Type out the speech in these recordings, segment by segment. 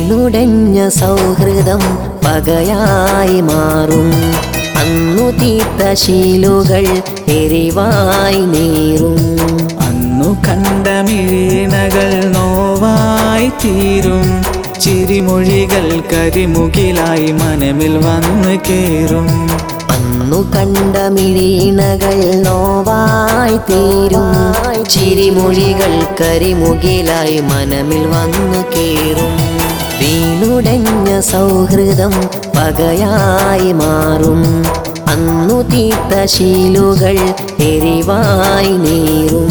വീണുടഞ്ഞ സൗഹൃദം പകയായി മാറും. അന്നു തീർത്ത ശീലുകൾ എരിവായി നീറും. അന്നു കണ്ട മിഴിനകൾ നോവായി തീരും. ചിരിമൊഴികൾ കരിമുകിലായി മനമിൽ വന്ന് കേറും. അന്നു കണ്ട മിഴിനകൾ നോവായി തീരും. ചിരിമൊഴികൾ കരിമുകിലായി മനമിൽ വന്നു കേറും. വീണുടഞ്ഞ സൗഹൃദം പകയായി മാറും. അന്നു തീർത്ത ശീലുകൾ എരിവായി നീറും.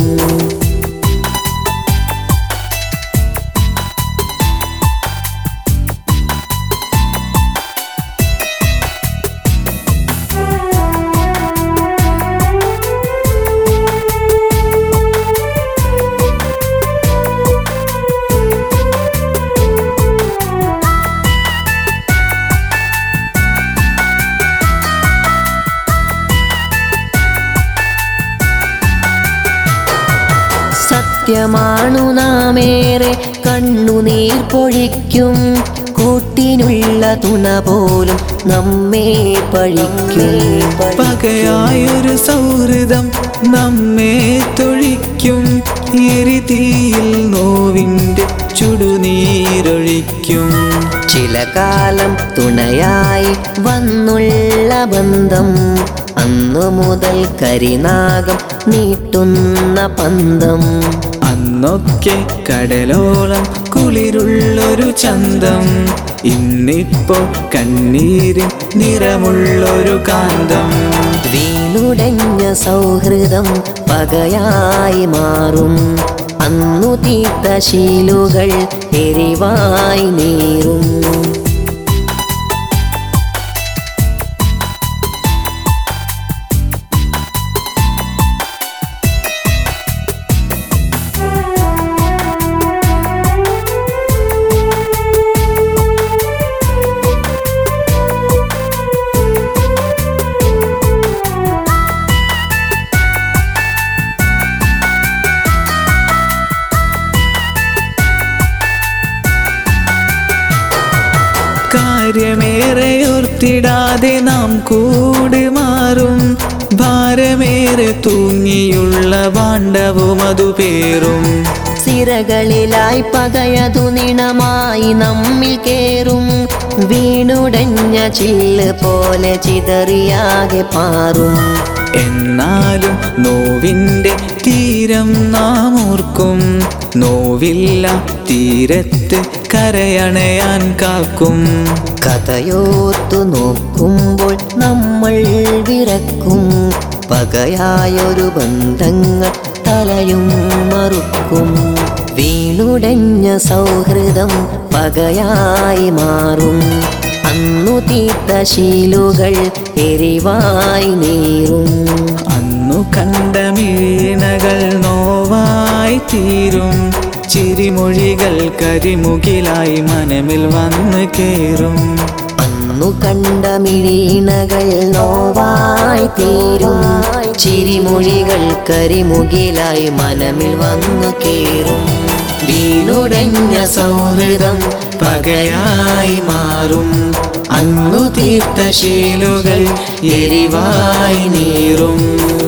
സത്യമാണു നാമേറെ കണ്ണുനീർ പൊഴിക്കും. കൂട്ടിനുള്ള തുണ പോലും നമ്മെ പഴിക്കും. പകയായൊരു സൗഹൃദം നമ്മെ തൊഴിക്കും. എരിതീയിൽ നോവിൻ്റെ ചുടുനീരൊഴിക്കും. ചില കാലം തുണയായി വന്നുള്ള ബന്ധം അന്നു മുതൽ കരിനാഗം നീട്ടുന്ന പന്തം. അന്നൊക്കെ കടലോളം കുളിരുള്ളൊരു ചന്തം. ഇന്നിപ്പോ കണ്ണീരിൻ നിറമുള്ളൊരു കാന്തം. വീണുടഞ്ഞ സൗഹൃദം പകയായി മാറും. അന്നു തീർത്ത ശീലുകൾ എരിവായി നീറും. കാര്യമേറെ ഓർത്തിടാതെ നാം കൂടി മാറും. ഭാരമേറെ തൂങ്ങിയുള്ള ഭാണ്ഡവും അതു പേറും. സിരകളിലായി പകയതു നിണമായി നമ്മിൽ കേറും. വീണുടഞ്ഞ ചില്ല് പോലെ ചിതറിയാകെ പാറും. എന്നാലും നോവിൻ്റെ തീരം നാം ഓർക്കും. നോവില്ല തീരത്ത് കരയണയാൻ കാക്കും. കഥയോർത്തു നോക്കുമ്പോൾ നമ്മൾ വിറക്കും. പകയായൊരു ബന്ധങ്ങൾ തലയും മറുക്കും. വീണുടഞ്ഞ സൗഹൃദം പകയായി മാറും. അന്നു തീർത്ത ശീലുകൾ എരിവായി നീറും. അന്നു കണ്ട മിഴിനകൾ നോവായി തീരും. ചിരിമൊഴികൾ കരിമുകിലായി മനമിൽ വന്ന് കേറും. അന്നു കണ്ട മിഴിനകൾ നോവായി തീരും. ചിരിമൊഴികൾ കരിമുകിലായി മനമിൽ വന്നു കേറും. വീണുടഞ്ഞ സൗഹൃദം പകയായി മാറും. അന്നു തീർത്ത ശീലുകൾ എരിവായി നീറും.